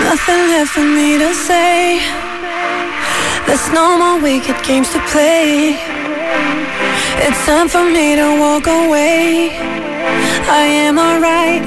nothing left for me to say. There's no more wicked games to play. It's time for me to walk away. I am alright.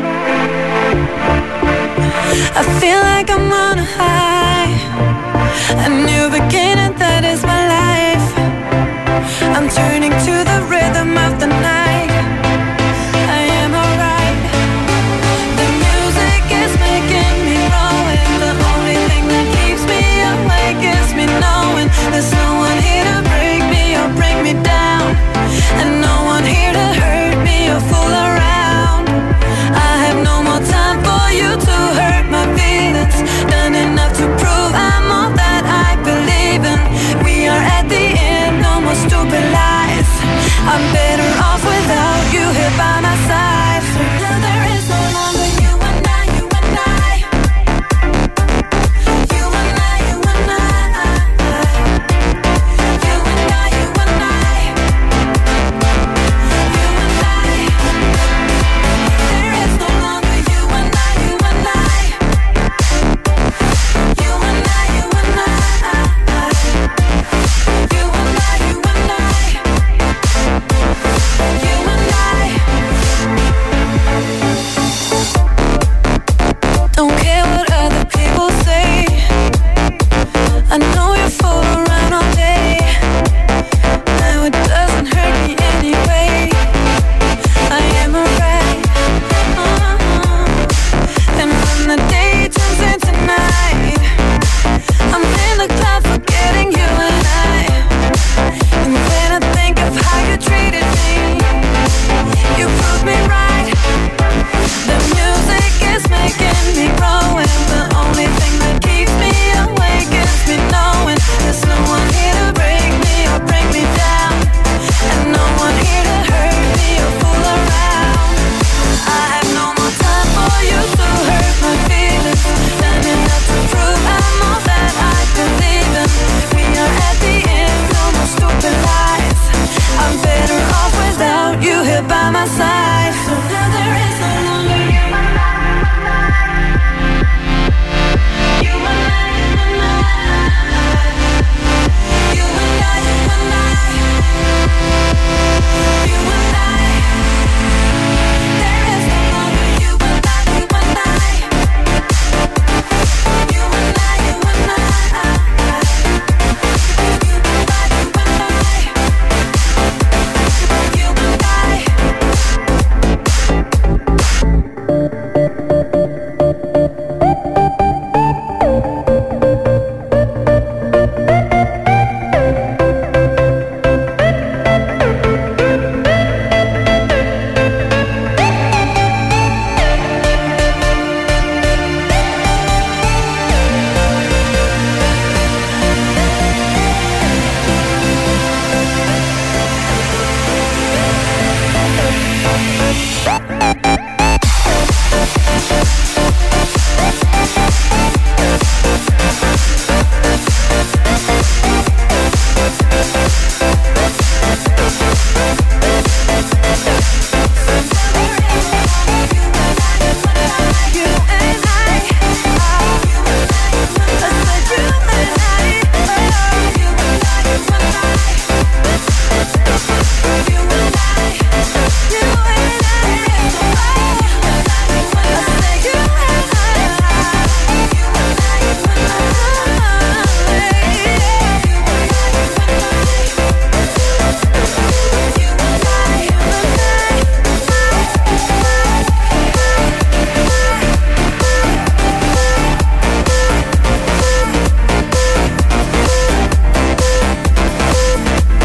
I feel like I'm on a high. A new beginning, that is my life. I'm turning to the rhythm of the night. I am alright. The music is making me grow, and the only thing that keeps me awake is me knowing there's no one here to break me or bring me down, and no one here to hurt me or fool around. I have no more time for you to hurt my feelings. Done enough to prove I'm all that I believe in. We are at the end, no more stupid lies. I'm better off without you here by my side. So now there is no longer you and I, you and I. You and I, you and I. You and I, you and I. You and I. There is no longer you and I, you and I. You and I, you and I. You and I, you and I. You and I. Don't care what other people say. I know you fool around all day. Now it doesn't hurt me anyway. I am alright. And when the day turns into night, I'm in the cloud forgetting you and I. And when I think of how you treated me, you proved me right. The music is making me grow, and the only thing that keeps me awake is me knowing there's no one here to break me or bring me down, and no one here to hurt me or fool around. I have no more time for you to hurt my feelings. Done enough to prove I'm all that I believe in. We are at the end, no more stupid lies. I'm better off without you here by my side. So now there is no longer you and I. You and I, you and I. You and I, you and I. You and I. There is no longer you and I, you and I. You and I, you and I. You and I, you and I. You and I.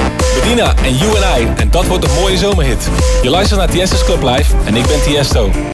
En You and I. En dat wordt een mooie zomerhit. Je luistert naar Tiesto's Club Live en ik ben Tiesto.